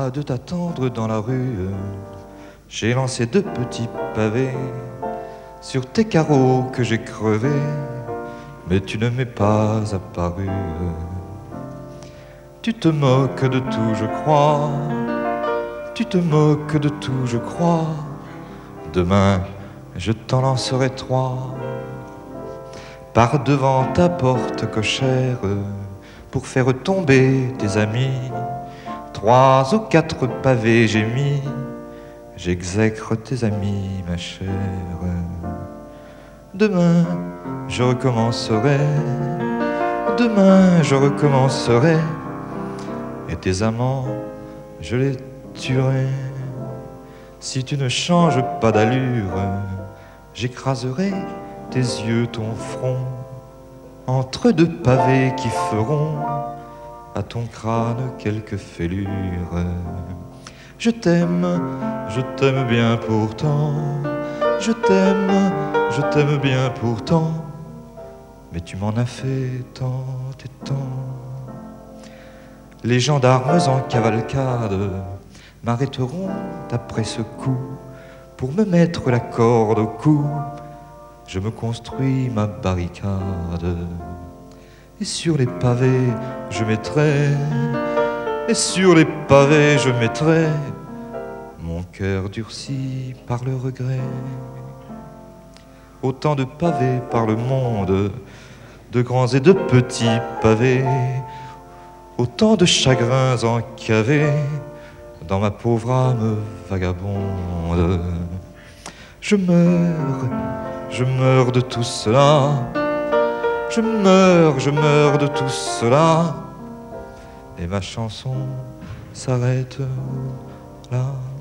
pas de t'attendre dans la rue. J'ai lancé 2 petits pavés sur tes carreaux que j'ai crevés, mais tu ne m'es pas apparu. Tu te moques de tout, je crois. Tu te moques de tout, je crois. Demain, je t'en lancerai 3 par devant ta porte cochère pour faire tomber tes amis. 3 ou 4 pavés j'ai mis. J'exècre tes amis, ma chère. Demain, je recommencerai. Demain, je recommencerai. Et tes amants, je les tuerai. Si tu ne changes pas d'allure, j'écraserai tes yeux, ton front, entre 2 pavés qui feront à ton crâne quelques fêlures. Je t'aime bien pourtant. Je t'aime bien pourtant. Mais tu m'en as fait tant et tant. Les gendarmes en cavalcade m'arrêteront après ce coup pour me mettre la corde au cou. Je me construis ma barricade et sur les pavés je mettrai, et sur les pavés je mettrai mon cœur durci par le regret. Autant de pavés par le monde, de grands et de petits pavés, autant de chagrins encavés dans ma pauvre âme vagabonde. Je meurs de tout cela. Je meurs de tout cela. Et ma chanson s'arrête là.